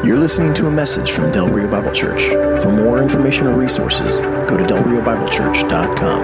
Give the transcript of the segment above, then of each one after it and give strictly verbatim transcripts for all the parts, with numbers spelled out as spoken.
You're listening to a message from Del Rio Bible Church. For more information or resources, go to del rio bible church dot com.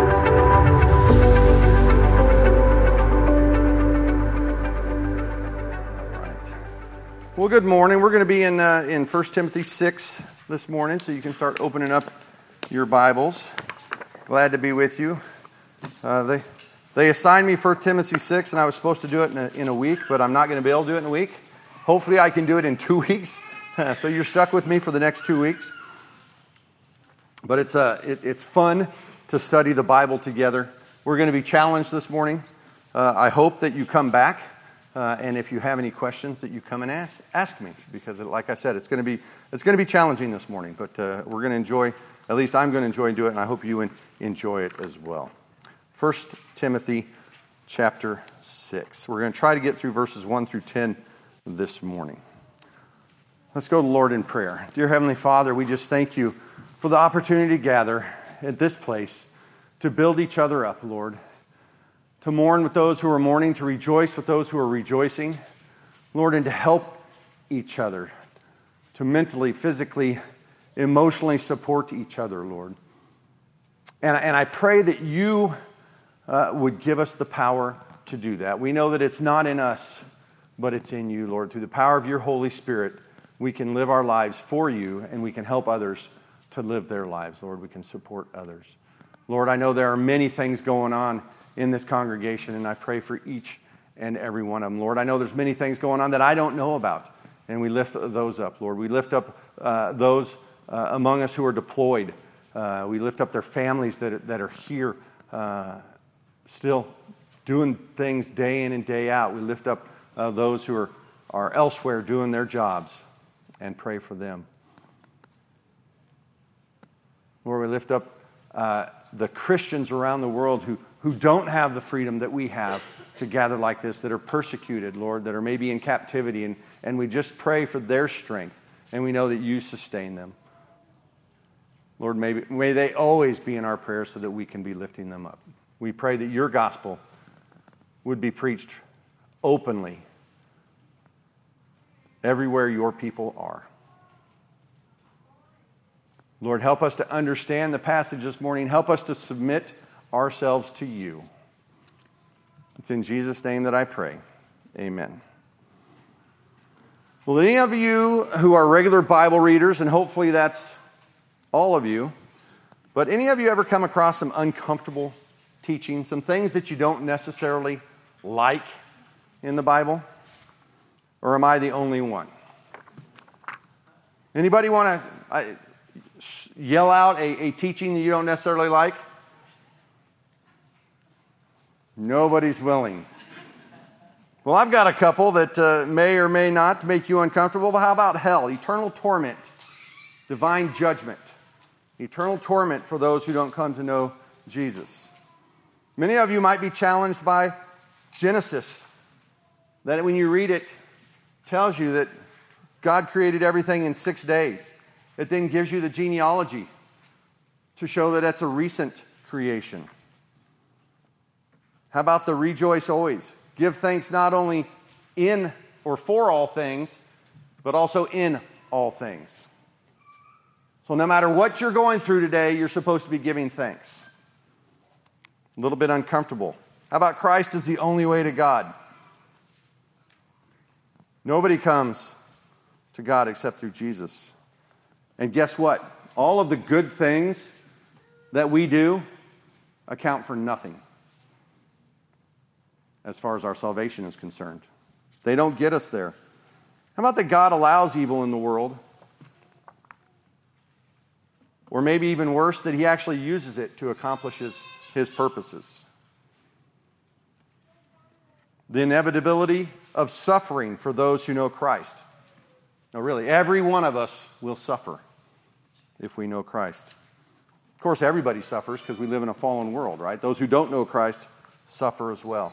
All right. Well, good morning. We're going to be in uh, in First Timothy six this morning, so you can start opening up your Bibles. Glad to be with you. Uh, they they assigned me First Timothy six, and I was supposed to do it in a, in a week, but I'm not going to be able to do it in a week. Hopefully I can do it in two weeks. So you're stuck with me for the next two weeks. But it's uh, it, it's fun to study the Bible together. We're going to be challenged this morning. Uh, I hope that you come back, uh, and if you have any questions, that you come and ask, ask me, because, it, like I said, it's going to be it's going to be challenging this morning. But uh, we're going to enjoy. At least I'm going to enjoy doing it, and I hope you enjoy it as well. First Timothy, chapter six. We're going to try to get through verses one through ten this morning. Let's go to the Lord in prayer. Dear Heavenly Father, we just thank you for the opportunity to gather at this place to build each other up, Lord, to mourn with those who are mourning, to rejoice with those who are rejoicing, Lord, and to help each other, to mentally, physically, emotionally support each other, Lord. And, and I pray that you uh, would give us the power to do that. We know that it's not in us, but it's in you, Lord. Through the power of your Holy Spirit, we can live our lives for you, and we can help others to live their lives, Lord. We can support others. Lord, I know there are many things going on in this congregation, and I pray for each and every one of them. Lord, I know there's many things going on that I don't know about, and we lift those up, Lord. We lift up uh, those uh, among us who are deployed. Uh, we lift up their families that, that are here uh, still doing things day in and day out. We lift up Uh, those who are, are elsewhere doing their jobs, and pray for them. Lord, we lift up uh, the Christians around the world who, who don't have the freedom that we have to gather like this, that are persecuted, Lord, that are maybe in captivity, and, and we just pray for their strength, and we know that you sustain them. Lord, may, may they always be in our prayers so that we can be lifting them up. We pray that your gospel would be preached openly everywhere your people are. Lord, help us to understand the passage this morning. Help us to submit ourselves to you. It's in Jesus' name that I pray. Amen. Well, any of you who are regular Bible readers, and hopefully that's all of you, but any of you ever come across some uncomfortable teaching, some things that you don't necessarily like in the Bible? Or am I the only one? Anybody want to yell out a, a teaching that you don't necessarily like? Nobody's willing. Well, I've got a couple that uh, may or may not make you uncomfortable. But how about hell? Eternal torment, divine judgment. Eternal torment for those who don't come to know Jesus. Many of you might be challenged by Genesis, that when you read it, tells you that God created everything in six days. It then gives you the genealogy to show that that's a recent creation. How about the rejoice always? Give thanks not only in or for all things, but also in all things. So no matter what you're going through today, you're supposed to be giving thanks. A little bit uncomfortable. How about Christ is the only way to God? Nobody comes to God except through Jesus. And guess what? All of the good things that we do account for nothing as far as our salvation is concerned. They don't get us there. How about that God allows evil in the world? Or maybe even worse, that he actually uses it to accomplish his, his purposes. The inevitability of suffering for those who know Christ. Now, really, every one of us will suffer if we know Christ. Of course, everybody suffers because we live in a fallen world, right? Those who don't know Christ suffer as well.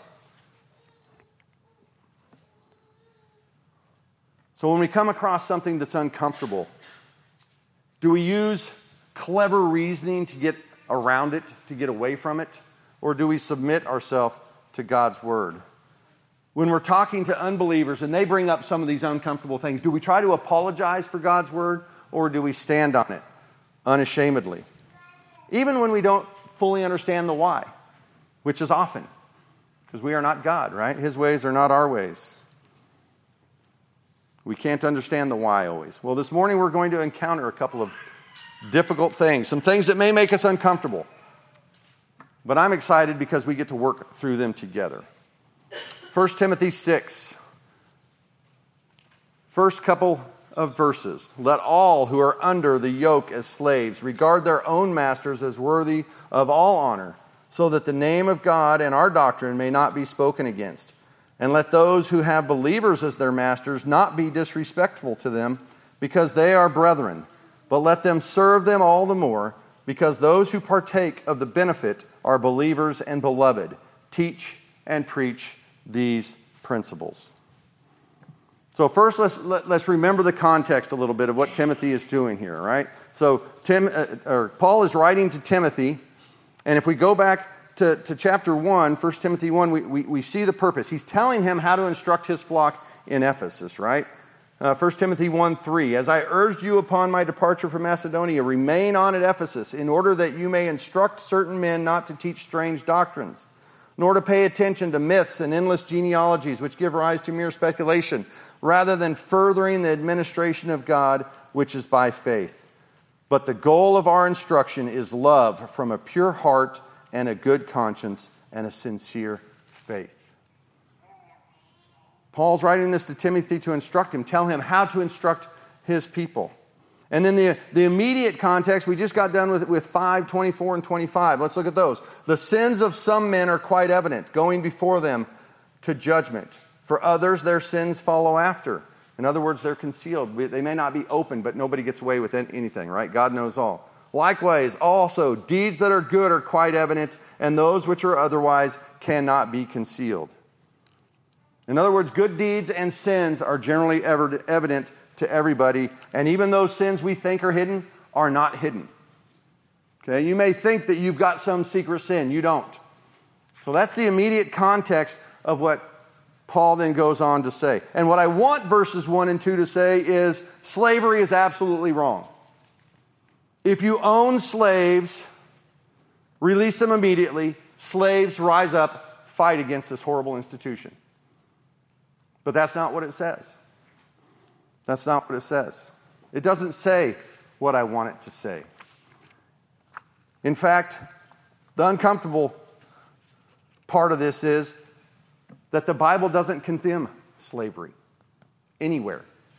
So when we come across something that's uncomfortable, do we use clever reasoning to get around it, to get away from it? Or do we submit ourselves to God's word? when we're talking to unbelievers and they bring up some of these uncomfortable things, do we try to apologize for God's word or do we stand on it unashamedly? Even when we don't fully understand the why, which is often, because we are not God, right? His ways are not our ways. We can't understand the why always. Well, this morning we're going to encounter a couple of difficult things, some things that may make us uncomfortable. But I'm excited because we get to work through them together. First Timothy six. First couple of verses. Let all who are under the yoke as slaves regard their own masters as worthy of all honor, so that the name of God and our doctrine may not be spoken against. And let those who have believers as their masters not be disrespectful to them, because they are brethren, but let them serve them all the more, because those who partake of the benefit are believers and beloved. Teach and preach these principles. So first, let's let, let's remember the context a little bit of what Timothy is doing here, right? So Tim, uh, or Paul is writing to Timothy, and if we go back to, to chapter one, First Timothy one, we, we, we see the purpose. He's telling him how to instruct his flock in Ephesus, right? Uh, First Timothy one three, as I urged you upon my departure from Macedonia, remain on at Ephesus, in order that you may instruct certain men not to teach strange doctrines, nor to pay attention to myths and endless genealogies which give rise to mere speculation, rather than furthering the administration of God, which is by faith. But the goal of our instruction is love from a pure heart and a good conscience and a sincere faith. Paul's writing this to Timothy to instruct him, tell him how to instruct his people. And then the, the immediate context, we just got done with, with five, twenty-four, and twenty-five. Let's look at those. The sins of some men are quite evident, going before them to judgment. For others, their sins follow after. In other words, they're concealed. They may not be open, but nobody gets away with anything, right? God knows all. Likewise, also, deeds that are good are quite evident, and those which are otherwise cannot be concealed. In other words, good deeds and sins are generally evident to everybody, and even those sins we think are hidden are not hidden. Okay, you may think that you've got some secret sin. You don't. So that's the immediate context of what Paul then goes on to say. And what I want verses one and two to say is slavery is absolutely wrong. If you own slaves, release them immediately. Slaves, rise up, fight against this horrible institution. But that's not what it says. That's not what it says. It doesn't say what I want it to say. In fact, the uncomfortable part of this is that the Bible doesn't condemn slavery anywhere.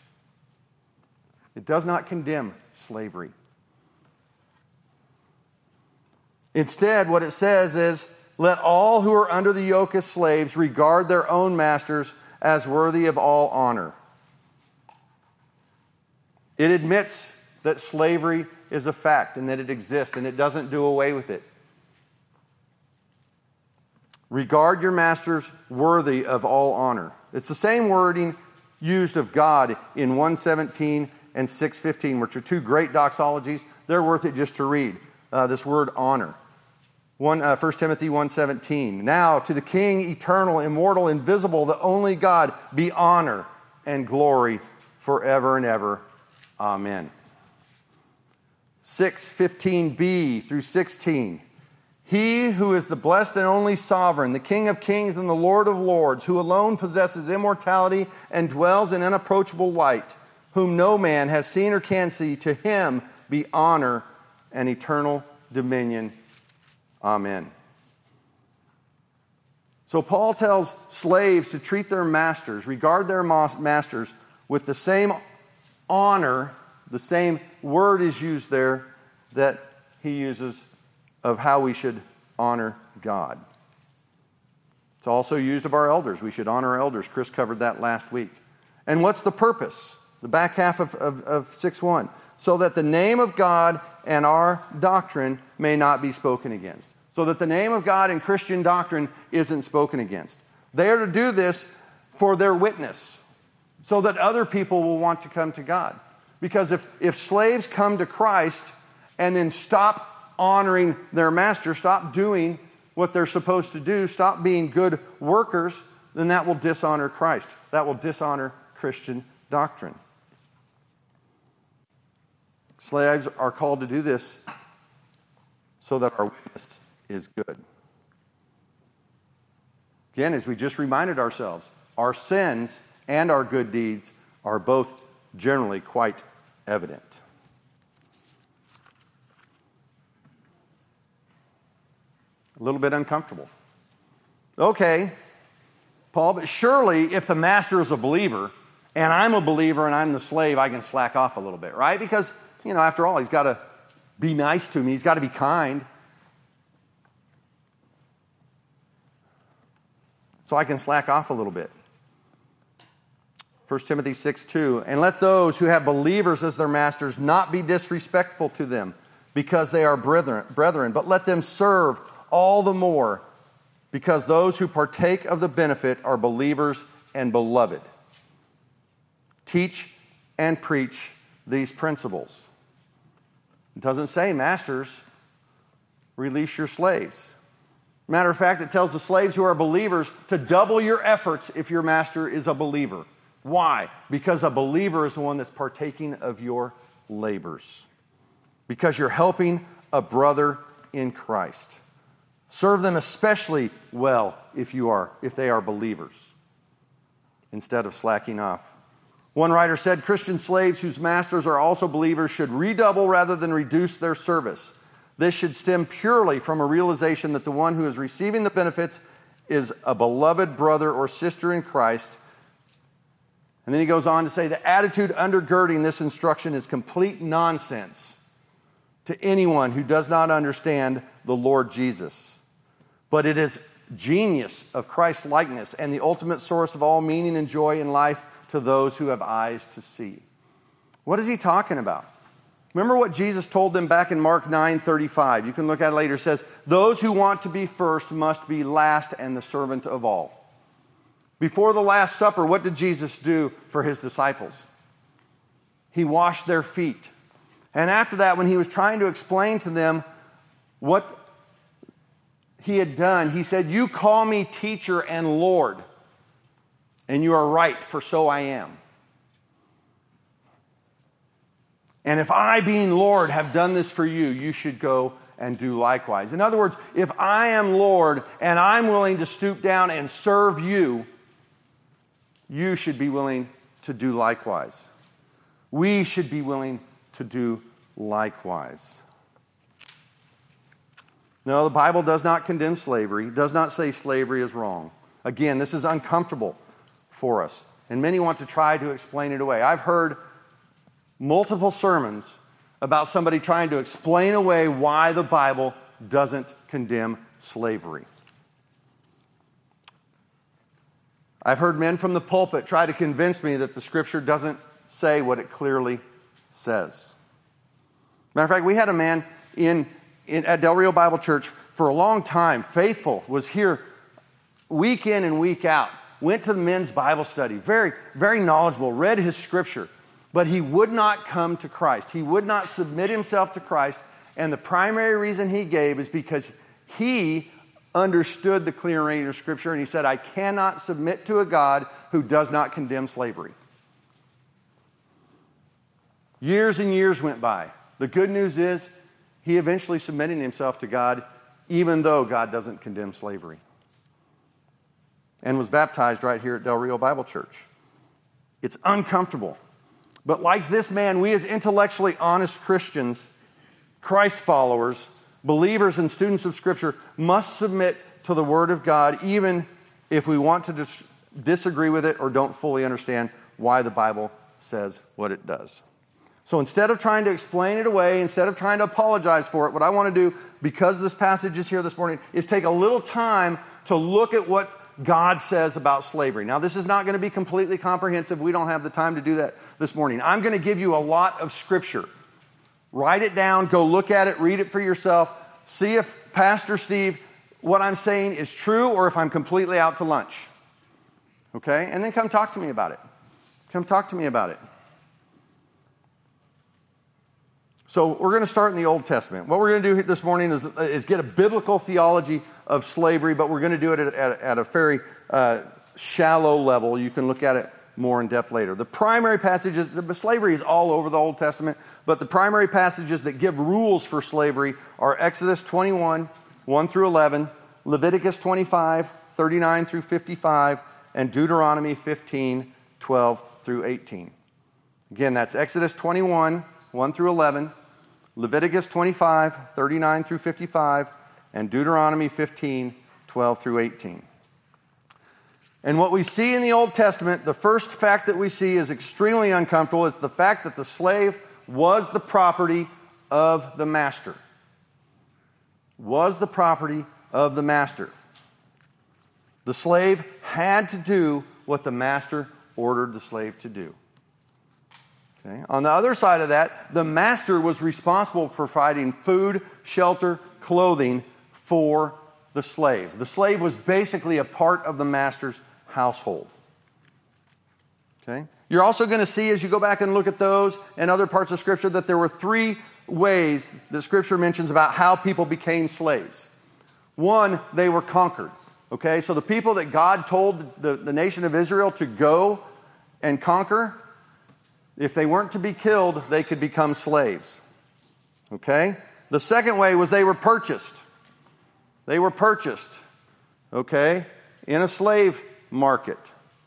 It does not condemn slavery. Instead, what it says is, let all who are under the yoke as slaves regard their own masters as worthy of all honor. It admits that slavery is a fact and that it exists, and it doesn't do away with it. Regard your masters worthy of all honor. It's the same wording used of God in one seventeen and six fifteen, which are two great doxologies. They're worth it just to read. Uh, this word honor. One, uh, First Timothy one seventeen. Now to the King, eternal, immortal, invisible, the only God, be honor and glory forever and ever. Amen. six fifteen b through sixteen. He who is the blessed and only sovereign, the King of kings and the Lord of lords, who alone possesses immortality and dwells in unapproachable light, whom no man has seen or can see, to him be honor and eternal dominion. Amen. So Paul tells slaves to treat their masters, regard their masters with the same honor, the same word is used there that he uses of how we should honor God. It's also used of our elders. We should honor our elders. Chris covered that last week. And what's the purpose? The back half of, of, of six one. So that the name of God and our doctrine may not be spoken against. So that the name of God and Christian doctrine isn't spoken against. They are to do this for their witness, so that other people will want to come to God. Because if, if slaves come to Christ and then stop honoring their master, stop doing what they're supposed to do, stop being good workers, then that will dishonor Christ. That will dishonor Christian doctrine. Slaves are called to do this so that our witness is good. Again, as we just reminded ourselves, our sins and our good deeds are both generally quite evident. A little bit uncomfortable. Okay, Paul, but surely if the master is a believer and I'm a believer and I'm the slave, I can slack off a little bit, right? Because, you know, after all, he's got to be nice to me. He's got to be kind. So I can slack off a little bit. First Timothy six two, and let those who have believers as their masters not be disrespectful to them because they are brethren, brethren, but let them serve all the more because those who partake of the benefit are believers and beloved. Teach and preach these principles. It doesn't say, masters, release your slaves. Matter of fact, it tells the slaves who are believers to double your efforts if your master is a believer. Why? Because a believer is the one that's partaking of your labors. Because you're helping a brother in Christ. Serve them especially well if you are, if they are believers, instead of slacking off. One writer said, Christian slaves whose masters are also believers should redouble rather than reduce their service. This should stem purely from a realization that the one who is receiving the benefits is a beloved brother or sister in Christ. And then he goes on to say, the attitude undergirding this instruction is complete nonsense to anyone who does not understand the Lord Jesus. But it is genius of Christ's likeness and the ultimate source of all meaning and joy in life to those who have eyes to see. What is he talking about? Remember what Jesus told them back in Mark nine thirty-five. You can look at it later. It says, those who want to be first must be last and the servant of all. Before the Last Supper, what did Jesus do for his disciples? He washed their feet. And after that, when he was trying to explain to them what he had done, he said, you call me teacher and Lord, and you are right, for so I am. And if I, being Lord, have done this for you, you should go and do likewise. In other words, if I am Lord and I'm willing to stoop down and serve you, you should be willing to do likewise. We should be willing to do likewise. No, the Bible does not condemn slavery. It does not say slavery is wrong. Again, this is uncomfortable for us, and many want to try to explain it away. I've heard multiple sermons about somebody trying to explain away why the Bible doesn't condemn slavery. I've heard men from the pulpit try to convince me that the Scripture doesn't say what it clearly says. Matter of fact, we had a man in, in at Del Rio Bible Church for a long time, faithful, was here week in and week out, went to the men's Bible study, very, very knowledgeable, read his Scripture, but he would not come to Christ. He would not submit himself to Christ, and the primary reason he gave is because he understood the clear reading of Scripture, and he said, I cannot submit to a God who does not condemn slavery. Years and years went by. The good news is he eventually submitted himself to God, even though God doesn't condemn slavery, and was baptized right here at Del Rio Bible Church. It's uncomfortable. But like this man, we as intellectually honest Christians, Christ followers, believers and students of Scripture must submit to the Word of God, even if we want to dis- disagree with it or don't fully understand why the Bible says what it does. So instead of trying to explain it away, instead of trying to apologize for it, what I want to do, because this passage is here this morning, is take a little time to look at what God says about slavery. Now, this is not going to be completely comprehensive. We don't have the time to do that this morning. I'm going to give you a lot of Scripture. Write it down, go look at it, read it for yourself, see if Pastor Steve, what I'm saying is true or if I'm completely out to lunch. Okay? And then come talk to me about it. Come talk to me about it. So we're going to start in the Old Testament. What we're going to do this morning is, is get a biblical theology of slavery, but we're going to do it at, at, at a very uh, shallow level. You can look at it more in depth later. The primary passages, the slavery is all over the Old Testament, but the primary passages that give rules for slavery are Exodus twenty-one, one through eleven, Leviticus twenty-five, thirty-nine through fifty-five, and Deuteronomy fifteen, twelve through eighteen. Again, that's Exodus twenty-one, one through eleven, Leviticus twenty-five, thirty-nine through fifty-five, and Deuteronomy fifteen, twelve through eighteen. And what we see in the Old Testament, the first fact that we see is extremely uncomfortable. It's the fact that the slave was the property of the master. Was the property of the master. The slave had to do what the master ordered the slave to do. Okay. On the other side of that, the master was responsible for providing food, shelter, clothing for the slave. The slave was basically a part of the master's household. Okay? You're also going to see, as you go back and look at those and other parts of Scripture, that there were three ways that Scripture mentions about how people became slaves. One, they were conquered. Okay? So the people that God told the, the nation of Israel to go and conquer, if they weren't to be killed, they could become slaves. Okay? The second way was they were purchased. They were purchased. Okay? In a slave market.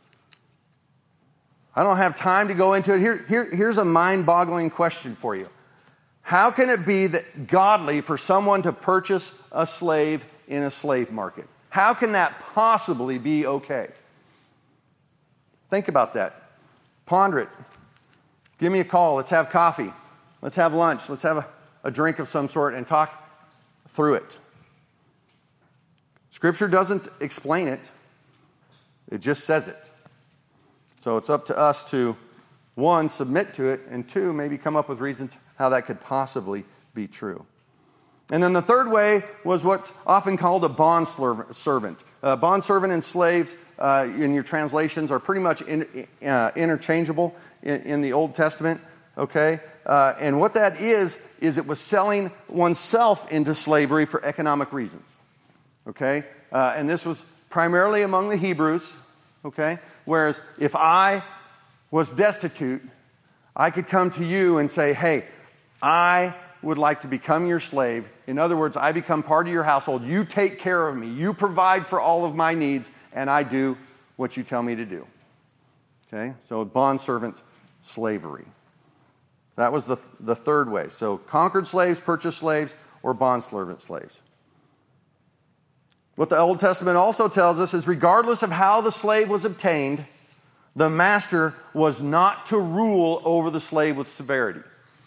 I don't have time to go into it. Here, here, here's a mind-boggling question for you. How can it be that godly for someone to purchase a slave in a slave market? How can that possibly be okay? Think about that. Ponder it. Give me a call. Let's have coffee. Let's have lunch. Let's have a, a drink of some sort and talk through it. Scripture doesn't explain it. It just says it. So it's up to us to, one, submit to it, and two, maybe come up with reasons how that could possibly be true. And then the third way was what's often called a bond servant. Uh, bond servant and slaves uh, in your translations are pretty much in, uh, interchangeable in, in the Old Testament. Okay, uh, and what that is is it was selling oneself into slavery for economic reasons. Okay, uh, and this was primarily among the Hebrews, okay? Whereas if I was destitute, I could come to you and say, hey, I would like to become your slave. In other words, I become part of your household. You take care of me. You provide for all of my needs, and I do what you tell me to do. Okay? So bondservant slavery. That was the, the third way. So conquered slaves, purchased slaves, or bondservant slaves. What the Old Testament also tells us is regardless of how the slave was obtained, the master was not to rule over the slave with severity.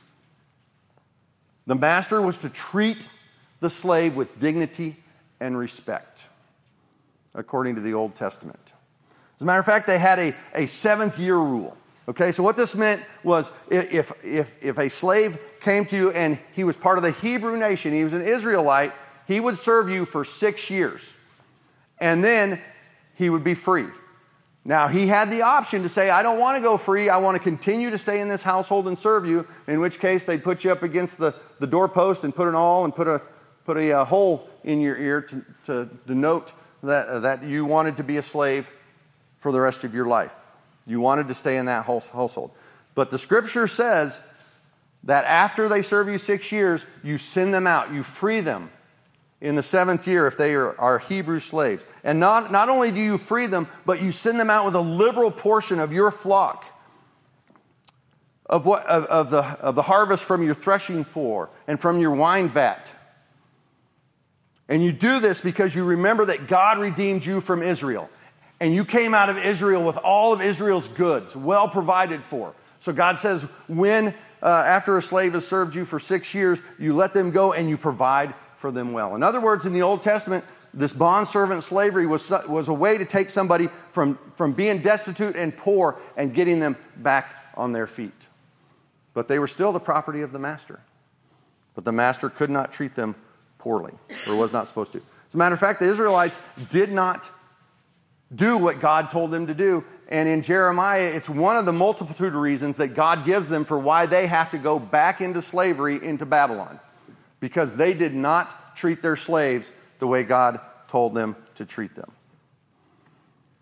The master was to treat the slave with dignity and respect, according to the Old Testament. As a matter of fact, they had a, a seventh year rule. Okay, so what this meant was if, if, if a slave came to you and he was part of the Hebrew nation, he was an Israelite, he would serve you for six years, and then he would be free. Now, he had the option to say, I don't want to go free, I want to continue to stay in this household and serve you, in which case they'd put you up against the, the doorpost and put an awl and put a, put a, a hole in your ear to, to denote that, uh, that you wanted to be a slave for the rest of your life. You wanted to stay in that household. But the Scripture says that after they serve you six years, you send them out, you free them in the seventh year if they are, are Hebrew slaves. And not, not only do you free them, but you send them out with a liberal portion of your flock, of, what, of, of, the, of the harvest from your threshing floor and from your wine vat. And you do this because you remember that God redeemed you from Israel. And you came out of Israel with all of Israel's goods, well provided for. So God says, when, uh, after a slave has served you for six years, you let them go and you provide for them well. In other words, in the Old Testament, this bondservant slavery was, was a way to take somebody from, from being destitute and poor and getting them back on their feet. But they were still the property of the master. But the master could not treat them poorly, or was not supposed to. As a matter of fact, the Israelites did not do what God told them to do. And in Jeremiah, it's one of the multitude of reasons that God gives them for why they have to go back into slavery into Babylon. Because they did not treat their slaves the way God told them to treat them.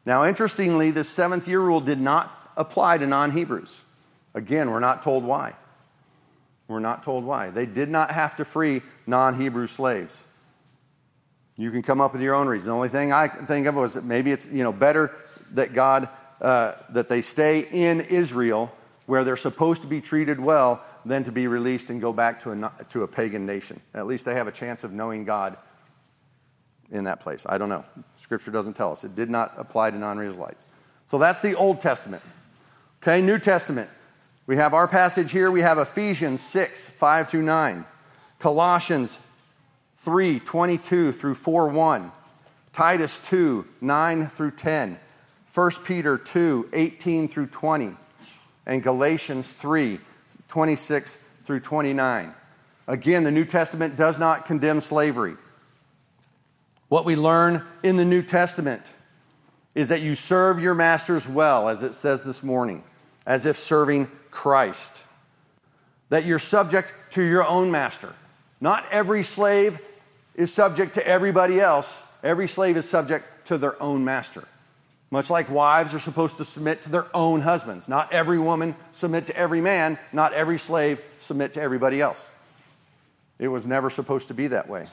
Now, interestingly, this seventh year rule did not apply to non-Hebrews. Again, we're not told why. We're not told why. They did not have to free non-Hebrew slaves. You can come up with your own reason. The only thing I can think of was that maybe it's, you know, better that God, uh, that they stay in Israel where they're supposed to be treated well than to be released and go back to a, to a pagan nation. At least they have a chance of knowing God in that place. I don't know. Scripture doesn't tell us. It did not apply to non-Israelites. So that's the Old Testament. Okay, New Testament. We have our passage here. We have Ephesians six, five through nine. Colossians three, twenty-two through four, one. Titus two, nine through ten. First Peter two, eighteen through twenty. And Galatians three, twenty-six through twenty-nine. Again, the New Testament does not condemn slavery. What we learn in the New Testament is that you serve your masters well, as it says this morning, as if serving Christ. That you're subject to your own master. Not every slave is subject to everybody else. Every slave is subject to their own master. Much like wives are supposed to submit to their own husbands. Not every woman submit to every man. Not every slave submit to everybody else. It was never supposed to be that way.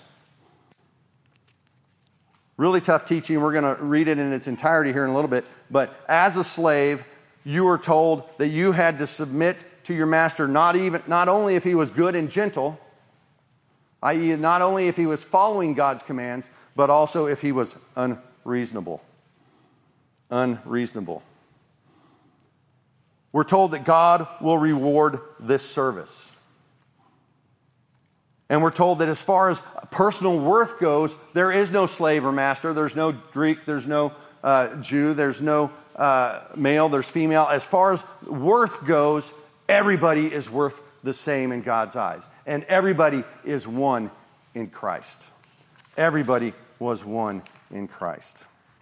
Really tough teaching. We're going to read it in its entirety here in a little bit. But as a slave, you were told that you had to submit to your master, not even, not only if he was good and gentle, that is not only if he was following God's commands, but also if he was unreasonable. Unreasonable. We're told that God will reward this service. And we're told that as far as personal worth goes, there is no slave or master. There's no Greek, there's no uh, Jew, there's no uh, male, there's female. As far as worth goes, everybody is worth the same in God's eyes. And everybody is one in Christ. Everybody was one in Christ.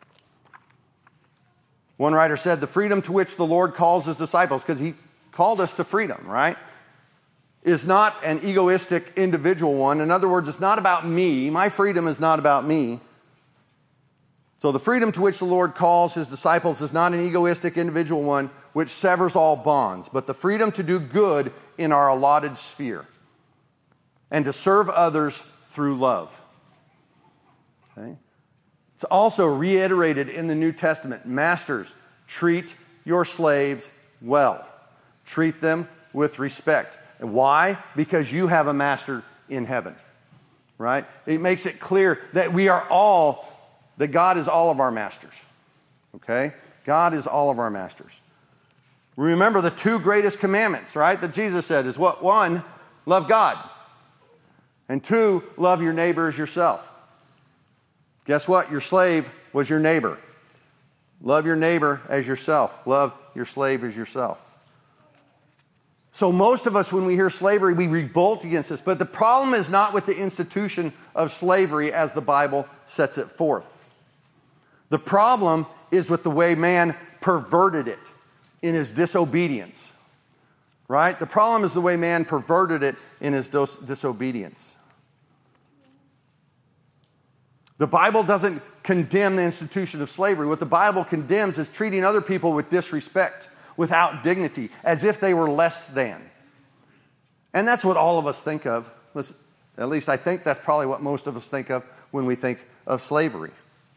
One writer said, the freedom to which the Lord calls his disciples, because he called us to freedom, right, is not an egoistic individual one. In other words, it's not about me. My freedom is not about me. So the freedom to which the Lord calls his disciples is not an egoistic individual one which severs all bonds, but the freedom to do good in our allotted sphere and to serve others through love. Okay? It's also reiterated in the New Testament. Masters, treat your slaves well. Treat them with respect. And why? Because you have a master in heaven. Right? It makes it clear that we are all, that God is all of our masters. Okay? God is all of our masters. Remember the two greatest commandments, right, that Jesus said is what? One, love God. And two, love your neighbor as yourself. Guess what? Your slave was your neighbor. Love your neighbor as yourself. Love your slave as yourself. So most of us, when we hear slavery, we revolt against this. But the problem is not with the institution of slavery as the Bible sets it forth. The problem is with the way man perverted it in his disobedience. Right? The problem is the way man perverted it in his dis- disobedience. The Bible doesn't condemn the institution of slavery. What the Bible condemns is treating other people with disrespect, without dignity, as if they were less than. And that's what all of us think of. At least I think that's probably what most of us think of when we think of slavery.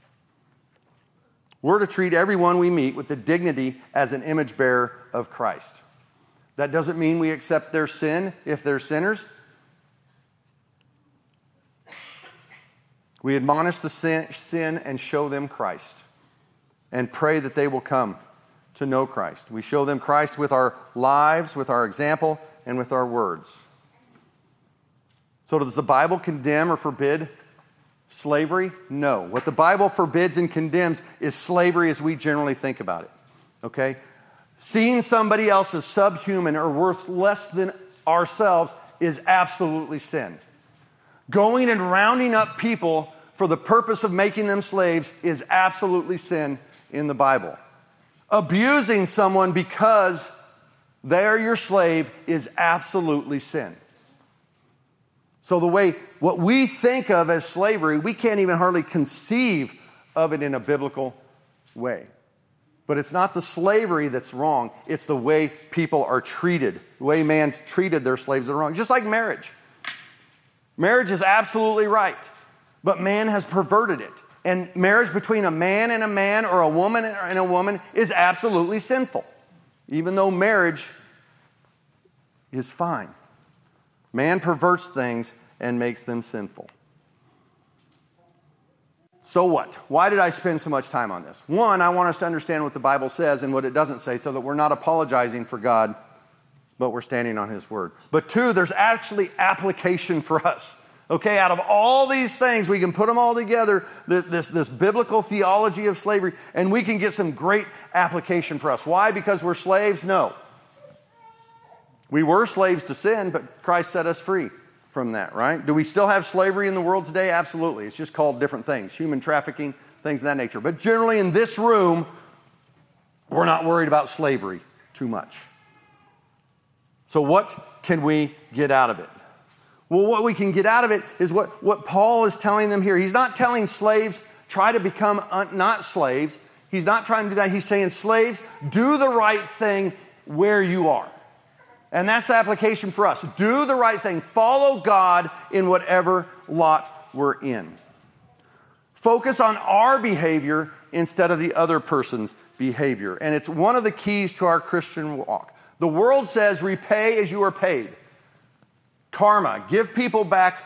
We're to treat everyone we meet with the dignity as an image bearer of Christ. That doesn't mean we accept their sin if they're sinners. We admonish the sin, sin and show them Christ and pray that they will come to know Christ. We show them Christ with our lives, with our example, and with our words. So does the Bible condemn or forbid slavery? No. What the Bible forbids and condemns is slavery as we generally think about it. Okay? Seeing somebody else as subhuman or worth less than ourselves is absolutely sin. Going and rounding up people for the purpose of making them slaves is absolutely sin in the Bible. Abusing someone because they're your slave is absolutely sin. So the way, what we think of as slavery, we can't even hardly conceive of it in a biblical way. But it's not the slavery that's wrong. It's the way people are treated. The way man's treated their slaves that are wrong. Just like marriage. Marriage is absolutely right. But man has perverted it. And marriage between a man and a man or a woman and a woman is absolutely sinful. Even though marriage is fine. Man perverts things and makes them sinful. So what? Why did I spend so much time on this? One, I want us to understand what the Bible says and what it doesn't say so that we're not apologizing for God, but we're standing on His Word. But two, there's actually application for us. Okay, out of all these things, we can put them all together, this, this biblical theology of slavery, and we can get some great application for us. Why? Because we're slaves? No. We were slaves to sin, but Christ set us free from that, right? Do we still have slavery in the world today? Absolutely. It's just called different things, human trafficking, things of that nature. But generally in this room, we're not worried about slavery too much. So what can we get out of it? Well, what we can get out of it is what, what Paul is telling them here. He's not telling slaves, try to become un- not slaves. He's not trying to do that. He's saying, slaves, do the right thing where you are. And that's the application for us. Do the right thing. Follow God in whatever lot we're in. Focus on our behavior instead of the other person's behavior. And it's one of the keys to our Christian walk. The world says, repay as you are paid. Karma, give people back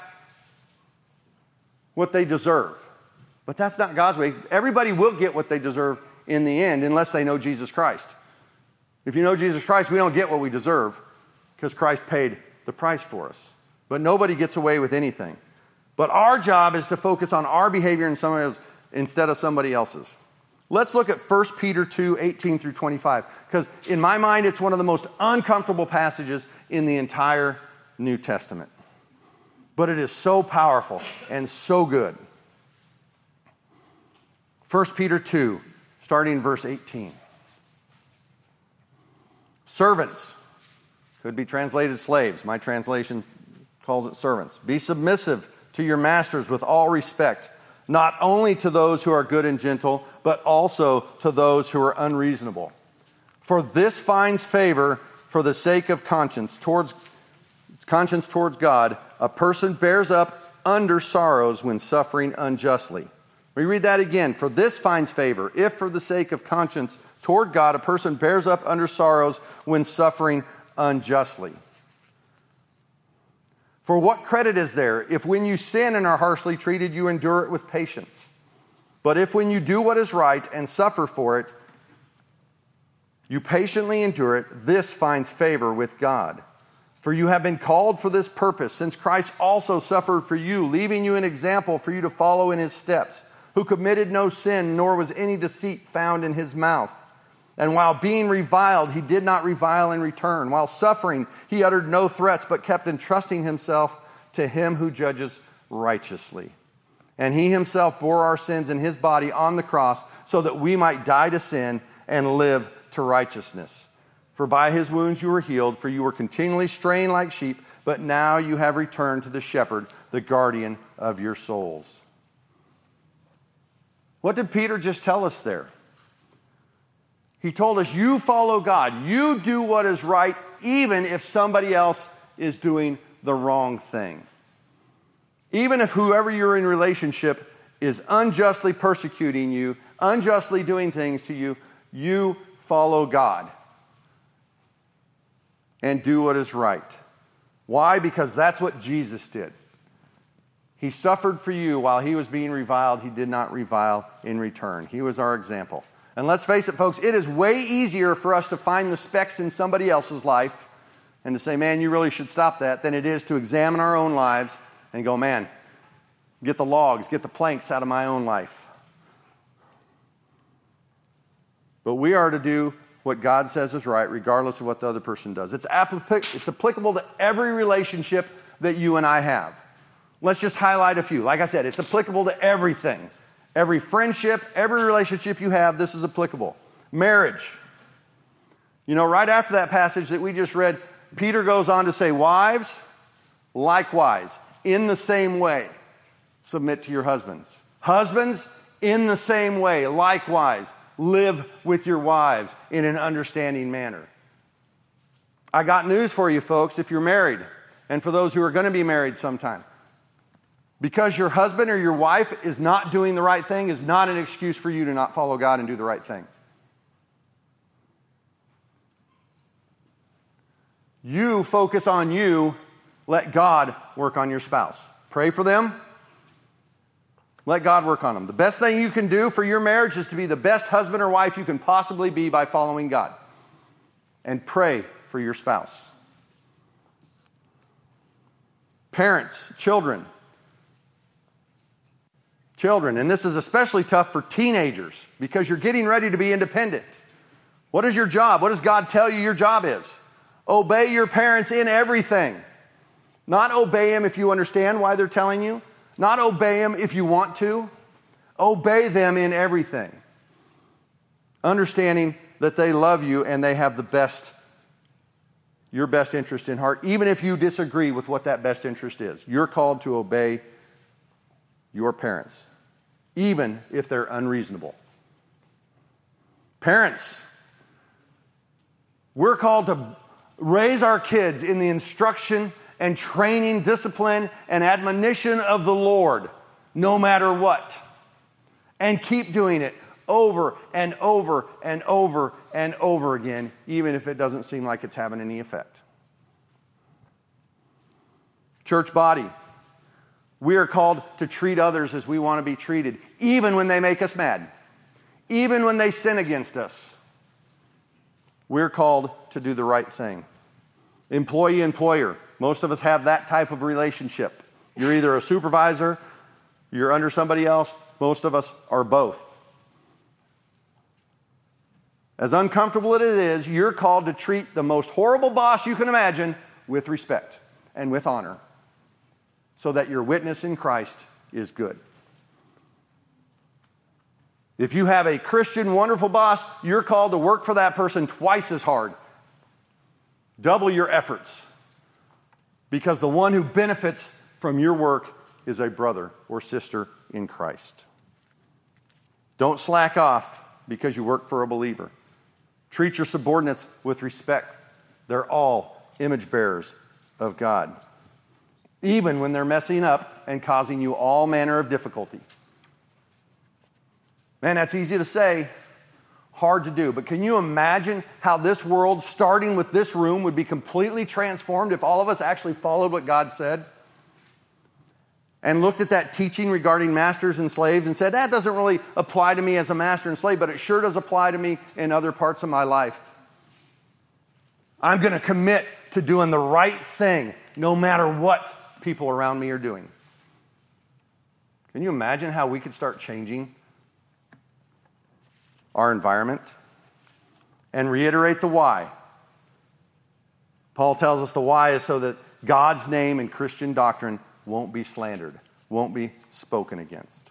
what they deserve. But that's not God's way. Everybody will get what they deserve in the end unless they know Jesus Christ. If you know Jesus Christ, we don't get what we deserve because Christ paid the price for us. But nobody gets away with anything. But our job is to focus on our behavior in somebody else, instead of somebody else's. Let's look at First Peter two, eighteen through twenty-five. Because in my mind, it's one of the most uncomfortable passages in the entire New Testament. But it is so powerful and so good. First Peter two, starting in verse eighteen. Servants, could be translated slaves. My translation calls it servants. Be submissive to your masters with all respect, not only to those who are good and gentle, but also to those who are unreasonable. For this finds favor for the sake of conscience towards conscience towards God. A person bears up under sorrows when suffering unjustly. We read that again. For this finds favor, if for the sake of conscience toward God, a person bears up under sorrows when suffering unjustly. For what credit is there if when you sin and are harshly treated, you endure it with patience? But if when you do what is right and suffer for it, you patiently endure it, this finds favor with God. For you have been called for this purpose, since Christ also suffered for you, leaving you an example for you to follow in His steps, who committed no sin, nor was any deceit found in His mouth. And while being reviled, He did not revile in return. While suffering, He uttered no threats, but kept entrusting Himself to Him who judges righteously. And He Himself bore our sins in His body on the cross, so that we might die to sin and live to righteousness. For by His wounds you were healed, for you were continually straying like sheep, but now you have returned to the shepherd, the guardian of your souls. What did Peter just tell us there? He told us, you follow God. You do what is right, even if somebody else is doing the wrong thing. Even if whoever you're in relationship is unjustly persecuting you, unjustly doing things to you, you follow God and do what is right. Why? Because that's what Jesus did. He suffered for you while He was being reviled. He did not revile in return. He was our example. And let's face it, folks, it is way easier for us to find the specks in somebody else's life and to say, man, you really should stop that, than it is to examine our own lives and go, man, get the logs, get the planks out of my own life. But we are to do what God says is right, regardless of what the other person does. It's, applic- it's applicable to every relationship that you and I have. Let's just highlight a few. Like I said, it's applicable to everything. Every friendship, every relationship you have, this is applicable. Marriage. You know, right after that passage that we just read, Peter goes on to say, wives, likewise, in the same way, submit to your husbands. Husbands, in the same way, likewise, live with your wives in an understanding manner. I got news for you folks if you're married, and for those who are going to be married sometime. Because your husband or your wife is not doing the right thing is not an excuse for you to not follow God and do the right thing. You focus on you, let God work on your spouse. Pray for them, let God work on them. The best thing you can do for your marriage is to be the best husband or wife you can possibly be by following God. And pray for your spouse. Parents, children, Children, and this is especially tough for teenagers because you're getting ready to be independent. What is your job? What does God tell you your job is? Obey your parents in everything. Not obey them if you understand why they're telling you. Not obey them if you want to. Obey them in everything. Understanding that they love you and they have the best, your best interest in heart, even if you disagree with what that best interest is. You're called to obey your parents, even if they're unreasonable. Parents, we're called to raise our kids in the instruction and training, discipline, and admonition of the Lord, no matter what. And keep doing it over and over and over and over again, even if it doesn't seem like it's having any effect. Church body, we are called to treat others as we want to be treated, even when they make us mad, even when they sin against us. We're called to do the right thing. Employee-employer, most of us have that type of relationship. You're either a supervisor, you're under somebody else, most of us are both. As uncomfortable as it is, you're called to treat the most horrible boss you can imagine with respect and with honor, so that your witness in Christ is good. If you have a Christian, wonderful boss, you're called to work for that person twice as hard. Double your efforts. Because the one who benefits from your work is a brother or sister in Christ. Don't slack off because you work for a believer. Treat your subordinates with respect. They're all image bearers of God, even when they're messing up and causing you all manner of difficulty. Man, that's easy to say, hard to do. But can you imagine how this world, starting with this room, would be completely transformed if all of us actually followed what God said? And looked at that teaching regarding masters and slaves and said, that doesn't really apply to me as a master and slave, but it sure does apply to me in other parts of my life. I'm going to commit to doing the right thing, no matter what people around me are doing. Can you imagine how we could start changing our environment? And reiterate the why. Paul tells us the why is so that God's name and Christian doctrine won't be slandered, won't be spoken against.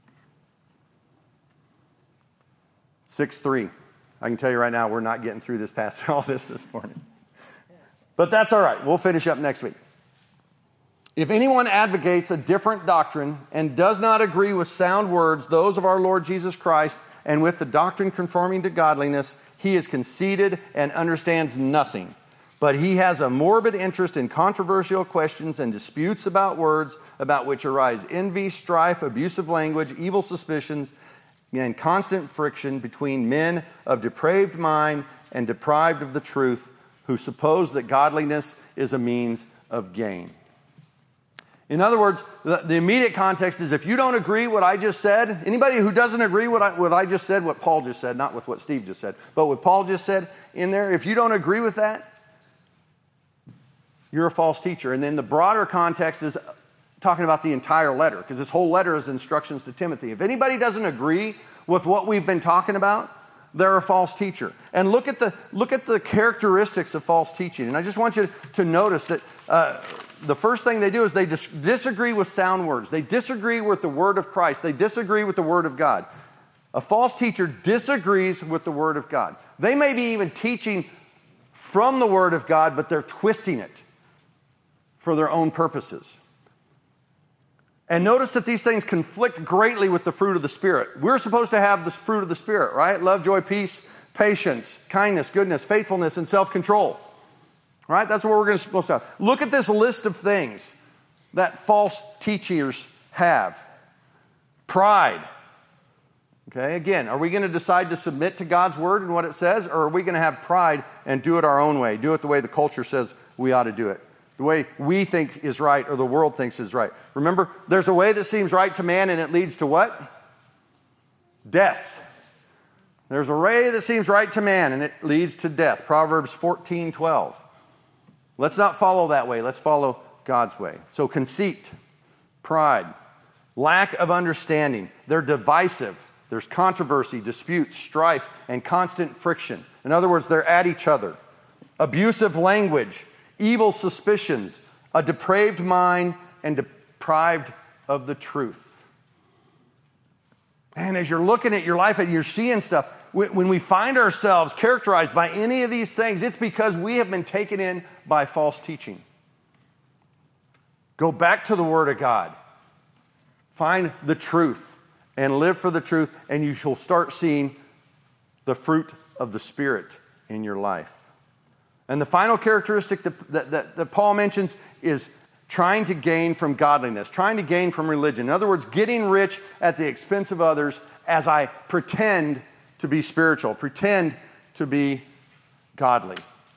six three. I can tell you right now, we're not getting through this past all this this morning. But that's all right. We'll finish up next week. If anyone advocates a different doctrine and does not agree with sound words, those of our Lord Jesus Christ, and with the doctrine conforming to godliness, he is conceited and understands nothing. But he has a morbid interest in controversial questions and disputes about words, about which arise envy, strife, abusive language, evil suspicions, and constant friction between men of depraved mind and deprived of the truth, who suppose that godliness is a means of gain. In other words, the, the immediate context is if you don't agree what I just said, anybody who doesn't agree what I, what I just said, what Paul just said, not with what Steve just said, but what Paul just said in there, if you don't agree with that, you're a false teacher. And then the broader context is talking about the entire letter, because this whole letter is instructions to Timothy. If anybody doesn't agree with what we've been talking about, they're a false teacher. And look at the look at the characteristics of false teaching. And I just want you to notice that uh, the first thing they do is they dis- disagree with sound words. They disagree with the word of Christ. They disagree with the word of God. A false teacher disagrees with the word of God. They may be even teaching from the word of God, but they're twisting it for their own purposes. And notice that these things conflict greatly with the fruit of the Spirit. We're supposed to have the fruit of the Spirit, right? Love, joy, peace, patience, kindness, goodness, faithfulness, and self-control. Right? That's what we're going to supposed to have. Look at this list of things that false teachers have. Pride. Okay, again, are we going to decide to submit to God's word and what it says, or are we going to have pride and do it our own way, do it the way the culture says we ought to do it, the way we think is right or the world thinks is right? Remember, there's a way that seems right to man and it leads to what? Death. There's a way that seems right to man and it leads to death. Proverbs fourteen twelve. Let's not follow that way. Let's follow God's way. So conceit, pride, lack of understanding. They're divisive. There's controversy, disputes, strife, and constant friction. In other words, they're at each other. Abusive language, evil suspicions, a depraved mind, and deprived of the truth. And as you're looking at your life and you're seeing stuff, when we find ourselves characterized by any of these things, it's because we have been taken in by false teaching. Go back to the Word of God. Find the truth and live for the truth, and you shall start seeing the fruit of the Spirit in your life. And the final characteristic that, that, that, that Paul mentions is trying to gain from godliness, trying to gain from religion. In other words, getting rich at the expense of others as I pretend to be spiritual, pretend to be godly.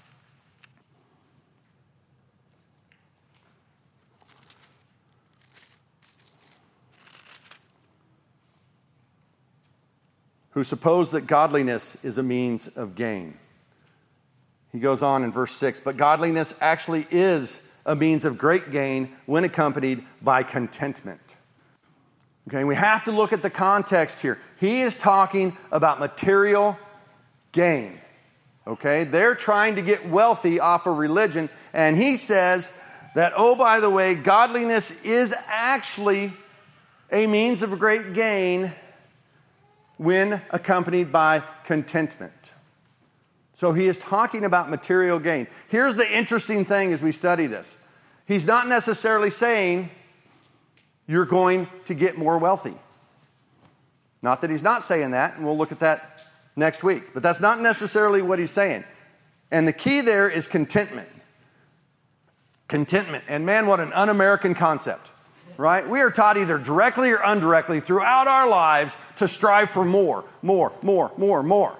Who suppose that godliness is a means of gain. He goes on in verse six, but godliness actually is a means of great gain when accompanied by contentment. Okay, we have to look at the context here. He is talking about material gain. Okay, they're trying to get wealthy off of religion, and he says that, oh, by the way, godliness is actually a means of great gain when accompanied by contentment. So he is talking about material gain. Here's the interesting thing as we study this. He's not necessarily saying you're going to get more wealthy. Not that he's not saying that, and we'll look at that next week. But that's not necessarily what he's saying. And the key there is contentment. Contentment. And man, what an un-American concept. Right? We are taught either directly or indirectly throughout our lives to strive for more, more, more, more, more.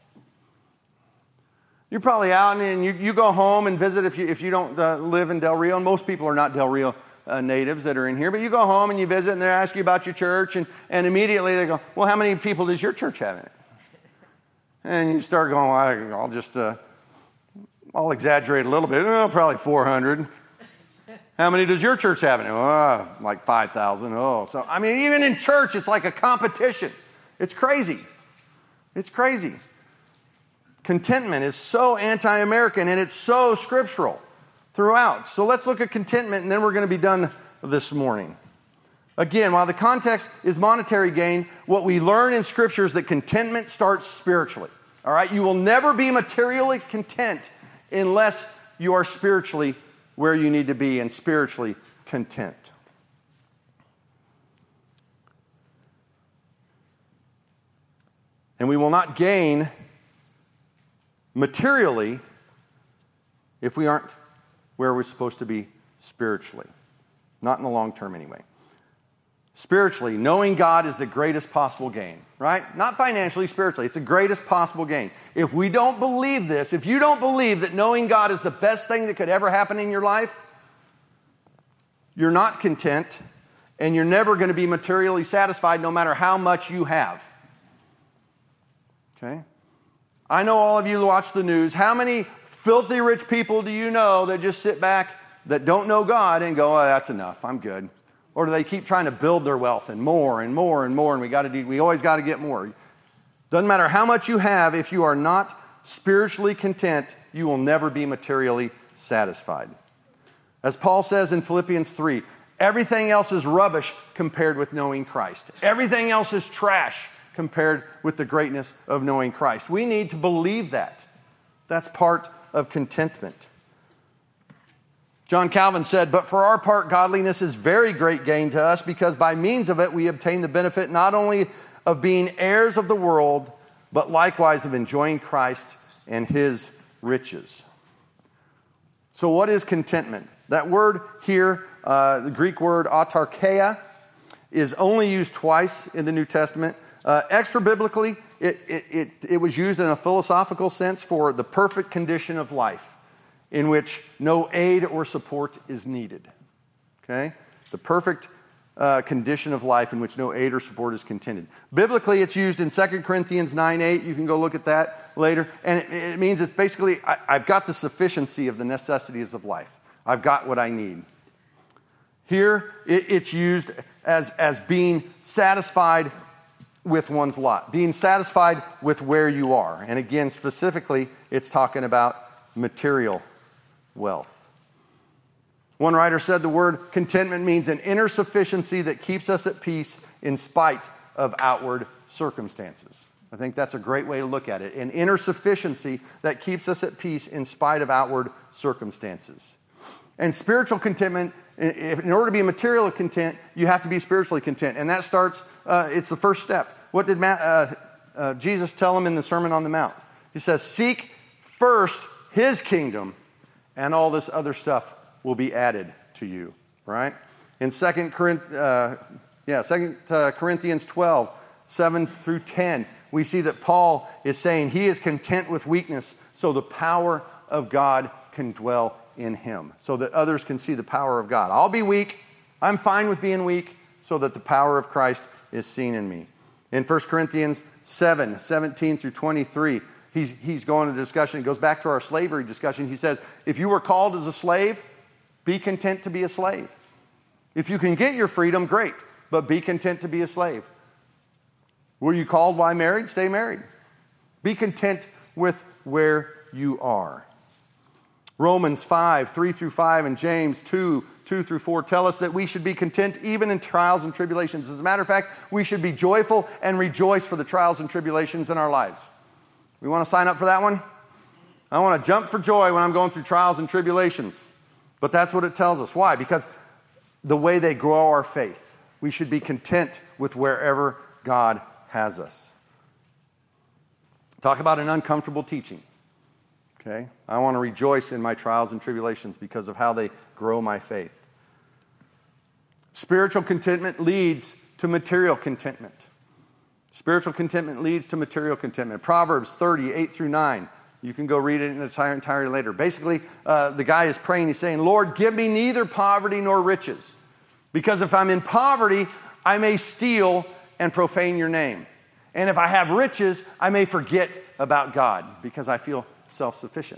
You're probably out and you, you go home and visit if you, if you don't uh, live in Del Rio, and most people are not Del Rio uh, natives that are in here, but you go home and you visit and they ask you about your church, and, and immediately they go, well, how many people does your church have in it? And you start going, well, I'll just, uh, I'll exaggerate a little bit, oh, probably four hundred. How many does your church have in it? Oh, like five thousand. Oh, so, I mean, even in church, it's like a competition. It's crazy. It's crazy. Contentment is so anti-American, and it's so scriptural throughout. So let's look at contentment, and then we're going to be done this morning. Again, while the context is monetary gain, what we learn in Scripture is that contentment starts spiritually. All right? You will never be materially content unless you are spiritually where you need to be and spiritually content. And we will not gain materially if we aren't where we're supposed to be spiritually. Not in the long term anyway. Spiritually, knowing God is the greatest possible gain, right? Not financially, spiritually. It's the greatest possible gain. If we don't believe this, if you don't believe that knowing God is the best thing that could ever happen in your life, you're not content, and you're never going to be materially satisfied no matter how much you have. Okay? I know all of you watch the news. How many filthy rich people do you know that just sit back, that don't know God, and go, oh, that's enough, I'm good? Or do they keep trying to build their wealth and more and more and more, and we got to do, we always got to get more? Doesn't matter how much you have, if you are not spiritually content, you will never be materially satisfied. As Paul says in Philippians three, everything else is rubbish compared with knowing Christ. Everything else is trash compared with the greatness of knowing Christ. We need to believe that. That's part of contentment. John Calvin said, "But for our part, godliness is very great gain to us, because by means of it we obtain the benefit not only of being heirs of the world, but likewise of enjoying Christ and his riches." So what is contentment? That word here, uh, the Greek word autarkeia, is only used twice in the New Testament. Uh, extra biblically, it, it, it, it was used in a philosophical sense for the perfect condition of life, in which no aid or support is needed. Okay? The perfect uh, condition of life in which no aid or support is contended. Biblically, it's used in Second Corinthians nine eight. You can go look at that later. And it, it means it's basically, I, I've got the sufficiency of the necessities of life. I've got what I need. Here, it, it's used as, as being satisfied with one's lot, being satisfied with where you are. And again, specifically, it's talking about material wealth. One writer said the word contentment means an inner sufficiency that keeps us at peace in spite of outward circumstances. I think that's a great way to look at it. An inner sufficiency that keeps us at peace in spite of outward circumstances. And spiritual contentment, in order to be materially content, you have to be spiritually content. And that starts, uh, it's the first step. What did Matt, uh, uh, Jesus tell them in the Sermon on the Mount? He says, "Seek first his kingdom, and all this other stuff will be added to you." Right? In Second uh, yeah, Second Corinthians twelve, seven through ten, we see that Paul is saying he is content with weakness, so the power of God can dwell in him, so that others can see the power of God. I'll be weak. I'm fine with being weak, so that the power of Christ is seen in me. In First Corinthians seven, seventeen through twenty-three, He's, he's going to discussion. It goes back to our slavery discussion. He says, if you were called as a slave, be content to be a slave. If you can get your freedom, great, but be content to be a slave. Were you called while married? Stay married. Be content with where you are. Romans five, three through five, and James two, two through four tell us that we should be content even in trials and tribulations. As a matter of fact, we should be joyful and rejoice for the trials and tribulations in our lives. We want to sign up for that one? I want to jump for joy when I'm going through trials and tribulations. But that's what it tells us. Why? Because the way they grow our faith. We should be content with wherever God has us. Talk about an uncomfortable teaching. Okay? I want to rejoice in my trials and tribulations because of how they grow my faith. Spiritual contentment leads to material contentment. Spiritual contentment leads to material contentment. Proverbs thirty, eight through nine. You can go read it in its entirety later. Basically, uh, the guy is praying. He's saying, "Lord, give me neither poverty nor riches. Because if I'm in poverty, I may steal and profane your name. And if I have riches, I may forget about God because I feel self-sufficient."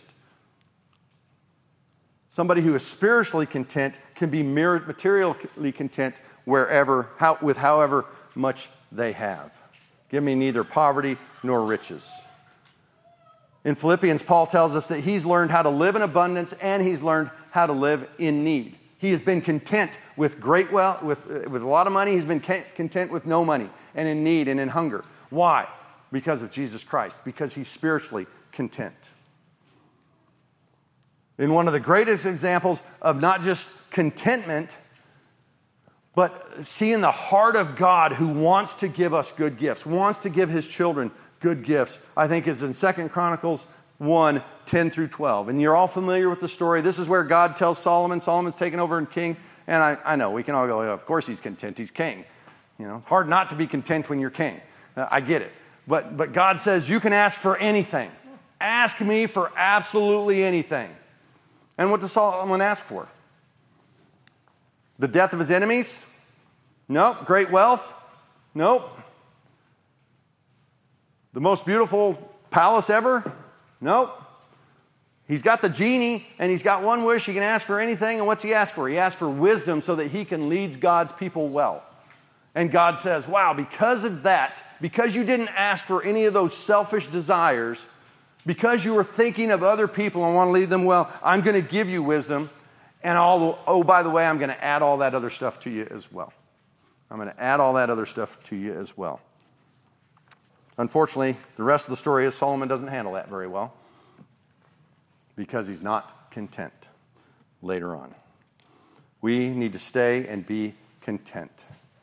Somebody who is spiritually content can be materially content wherever, how, with however much they have. Give me neither poverty nor riches. In Philippians, Paul tells us that he's learned how to live in abundance and he's learned how to live in need. He has been content with great wealth, with, with a lot of money. He's been content with no money and in need and in hunger. Why? Because of Jesus Christ. Because he's spiritually content. In one of the greatest examples of not just contentment, but seeing the heart of God who wants to give us good gifts, wants to give his children good gifts, I think is in Second Chronicles one, ten through twelve. And you're all familiar with the story. This is where God tells Solomon, Solomon's taken over and king. And I, I know, we can all go, of course he's content, he's king. You know, it's hard not to be content when you're king. Uh, I get it. But, but God says, you can ask for anything. Ask me for absolutely anything. And what does Solomon ask for? The death of his enemies? Nope. Great wealth? Nope. The most beautiful palace ever? Nope. He's got the genie, and he's got one wish. He can ask for anything, and what's he ask for? He asks for wisdom so that he can lead God's people well. And God says, wow, because of that, because you didn't ask for any of those selfish desires, because you were thinking of other people and want to lead them well, I'm going to give you wisdom. And all, oh, by the way, I'm going to add all that other stuff to you as well. I'm going to add all that other stuff to you as well. Unfortunately, the rest of the story is Solomon doesn't handle that very well because he's not content. later on. We need to stay and be content.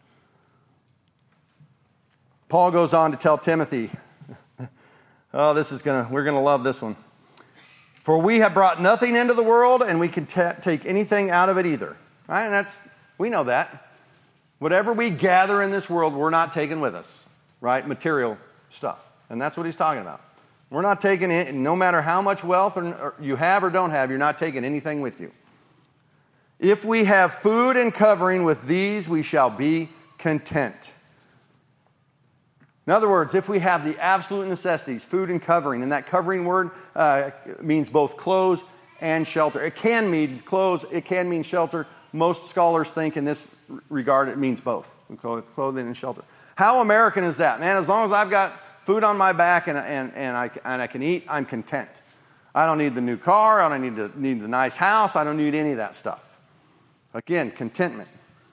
Paul goes on to tell Timothy, oh, this is gonna, we're going to love this one. For we have brought nothing into the world, and we can t- take anything out of it either. Right? And that's, we know that. Whatever we gather in this world, we're not taking with us. Right? Material stuff. And that's what he's talking about. We're not taking it, no matter how much wealth or, or you have or don't have, you're not taking anything with you. If we have food and covering, with these we shall be content. In other words, if we have the absolute necessities, food and covering, and that covering word uh, means both clothes and shelter. It can mean clothes, it can mean shelter. Most scholars think in this regard it means both, clothing and shelter. How American is that? Man, as long as I've got food on my back and, and, and, I, and I can eat, I'm content. I don't need the new car, I don't need the, need the nice house, I don't need any of that stuff. Again, contentment.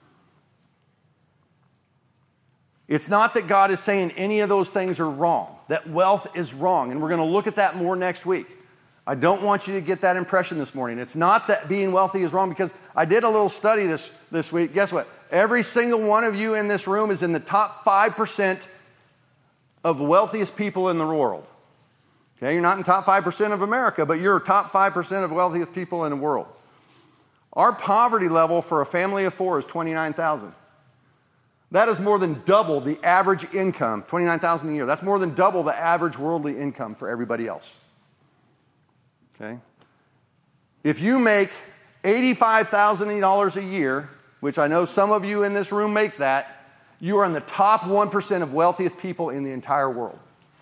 It's not that God is saying any of those things are wrong, that wealth is wrong, and we're going to look at that more next week. I don't want you to get that impression this morning. It's not that being wealthy is wrong, because I did a little study this, this week. Guess what? Every single one of you in this room is in the top five percent of wealthiest people in the world. Okay, you're not in top five percent of America, but you're top five percent of wealthiest people in the world. Our poverty level for a family of four is twenty-nine thousand dollars. That is more than double the average income, twenty-nine thousand dollars a year. That's more than double the average worldly income for everybody else. Okay? If you make eighty-five thousand dollars a year, which I know some of you in this room make that, you are in the top one percent of wealthiest people in the entire world.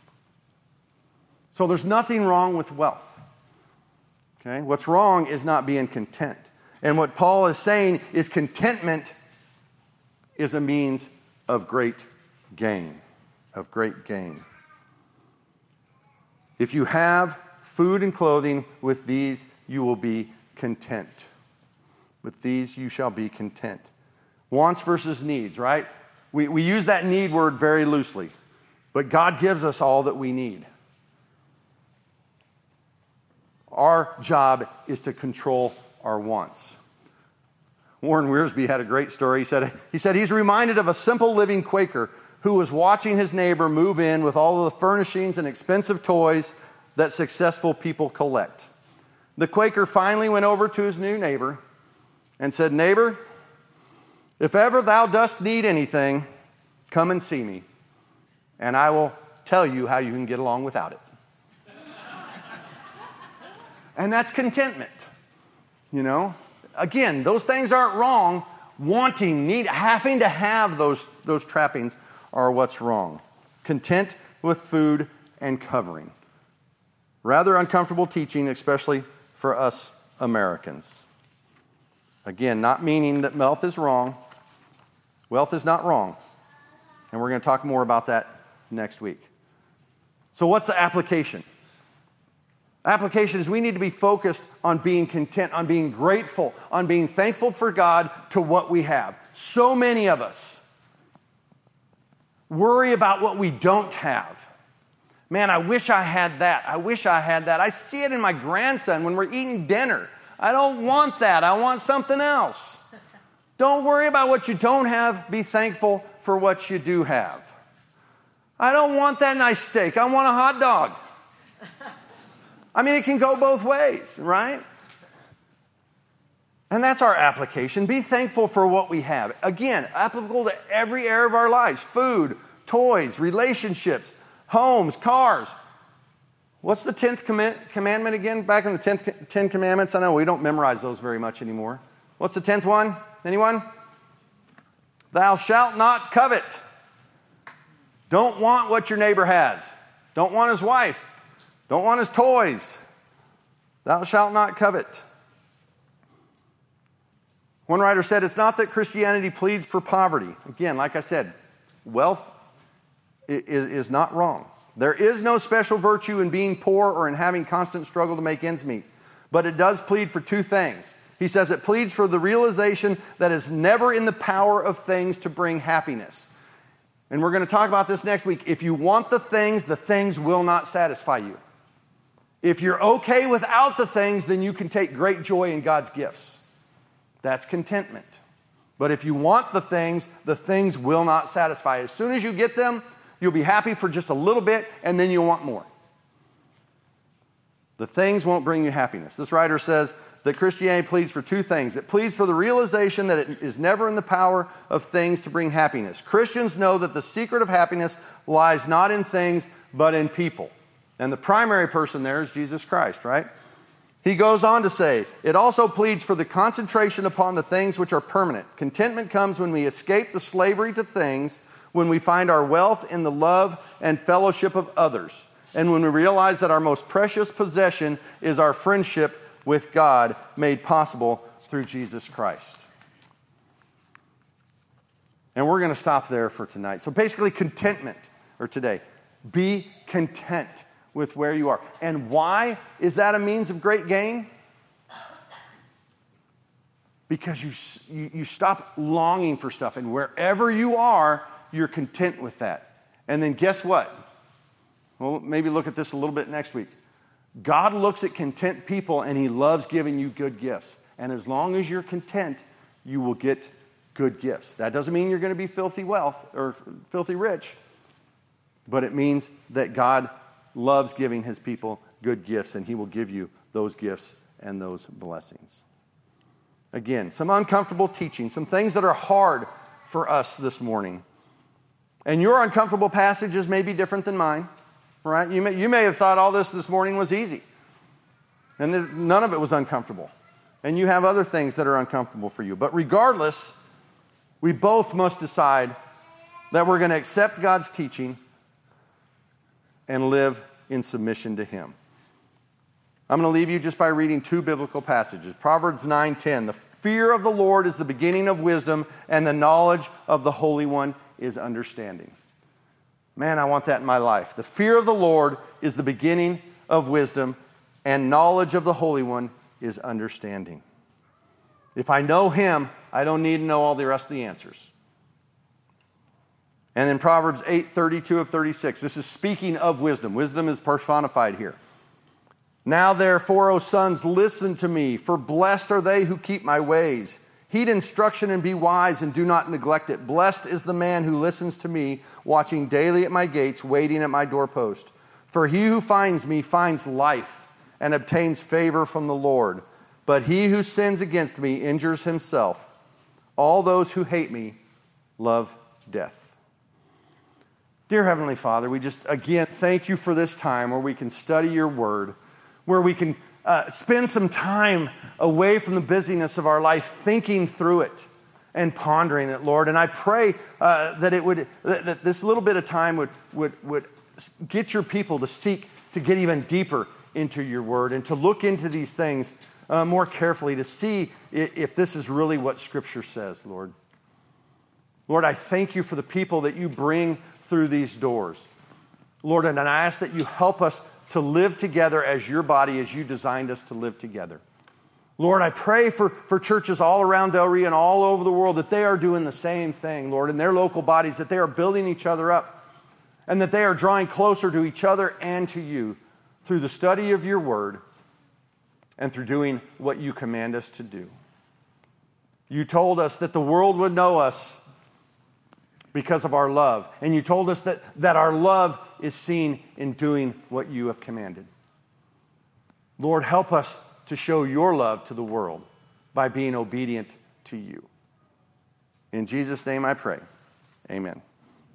So there's nothing wrong with wealth. Okay? What's wrong is not being content. And what Paul is saying is contentment is a means of great gain, of great gain. If you have food and clothing, with these you will be content. With these you shall be content. Wants versus needs, right? We, we use that need word very loosely, but God gives us all that we need. Our job is to control our wants. Warren Wiersbe had a great story. He said, he said he's reminded of a simple living Quaker who was watching his neighbor move in with all of the furnishings and expensive toys that successful people collect. The Quaker finally went over to his new neighbor and said, "Neighbor, if ever thou dost need anything, come and see me, and I will tell you how you can get along without it." And that's contentment, you know. Again, those things aren't wrong. Wanting, need, having to have those, those trappings are what's wrong. Content with food and covering. Rather uncomfortable teaching, especially for us Americans. Again, not meaning that wealth is wrong. Wealth is not wrong. And we're going to talk more about that next week. So what's the application? Application is we need to be focused on being content, on being grateful, on being thankful for God to what we have. So many of us worry about what we don't have. Man, I wish I had that. I wish I had that. I see it in my grandson when we're eating dinner. I don't want that. I want something else. Don't worry about what you don't have. Be thankful for what you do have. I don't want that nice steak. I want a hot dog. I mean, it can go both ways, right? And that's our application. Be thankful for what we have. Again, applicable to every area of our lives. Food, toys, relationships, homes, cars. What's the tenth comm- commandment again? Back in the tenth, Ten Commandments? I know we don't memorize those very much anymore. What's the tenth one? Anyone? Thou shalt not covet. Don't want what your neighbor has. Don't want his wife. Don't want his toys. Thou shalt not covet. One writer said, it's not that Christianity pleads for poverty. Again, like I said, wealth is, is not wrong. There is no special virtue in being poor or in having constant struggle to make ends meet. But it does plead for two things. He says it pleads for the realization that is never in the power of things to bring happiness. And we're going to talk about this next week. If you want the things, the things will not satisfy you. If you're okay without the things, then you can take great joy in God's gifts. That's contentment. But if you want the things, the things will not satisfy. As soon as you get them, you'll be happy for just a little bit, and then you'll want more. The things won't bring you happiness. This writer says that Christianity pleads for two things. It pleads for the realization that it is never in the power of things to bring happiness. Christians know that the secret of happiness lies not in things, but in people. And the primary person there is Jesus Christ, right? He goes on to say, it also pleads for the concentration upon the things which are permanent. Contentment comes when we escape the slavery to things, when we find our wealth in the love and fellowship of others, and when we realize that our most precious possession is our friendship with God, made possible through Jesus Christ. And we're going to stop there for tonight. So basically, contentment, or today, be content with where you are. And why is that a means of great gain? Because you, you, you stop longing for stuff, and wherever you are, you're content with that. And then guess what? Well, maybe look at this a little bit next week. God looks at content people, and He loves giving you good gifts. And as long as you're content, you will get good gifts. That doesn't mean you're going to be filthy wealth or filthy rich, but it means that God loves giving His people good gifts, and He will give you those gifts and those blessings. Again, some uncomfortable teaching, some things that are hard for us this morning. And your uncomfortable passages may be different than mine, right? You may, you may have thought all this this morning was easy, and there, none of it was uncomfortable. And you have other things that are uncomfortable for you. But regardless, we both must decide that we're going to accept God's teaching and live in submission to Him. I'm going to leave you just by reading two biblical passages. Proverbs nine ten, the fear of the Lord is the beginning of wisdom, and the knowledge of the Holy One is understanding. Man, I want that in my life. The fear of the Lord is the beginning of wisdom, and knowledge of the Holy One is understanding. If I know Him, I don't need to know all the rest of the answers. And in Proverbs eight thirty-two of thirty-six, this is speaking of wisdom. Wisdom is personified here. Now therefore, O sons, listen to me, for blessed are they who keep my ways. Heed instruction and be wise, and do not neglect it. Blessed is the man who listens to me, watching daily at my gates, waiting at my doorpost. For he who finds me finds life and obtains favor from the Lord. But he who sins against me injures himself. All those who hate me love death. Dear Heavenly Father, we just, again, thank you for this time where we can study your word, where we can uh, spend some time away from the busyness of our life thinking through it and pondering it, Lord. And I pray uh, that it would, that, that this little bit of time would, would, would get your people to seek to get even deeper into your word and to look into these things uh, more carefully to see if this is really what Scripture says, Lord. Lord, I thank you for the people that you bring through these doors. Lord, and I ask that you help us to live together as your body, as you designed us to live together. Lord, I pray for, for churches all around Del Rio and all over the world that they are doing the same thing, Lord, in their local bodies, that they are building each other up and that they are drawing closer to each other and to you through the study of your word and through doing what you command us to do. You told us that the world would know us because of our love. And you told us that, that our love is seen in doing what you have commanded. Lord, help us to show your love to the world by being obedient to you. In Jesus' name I pray. Amen.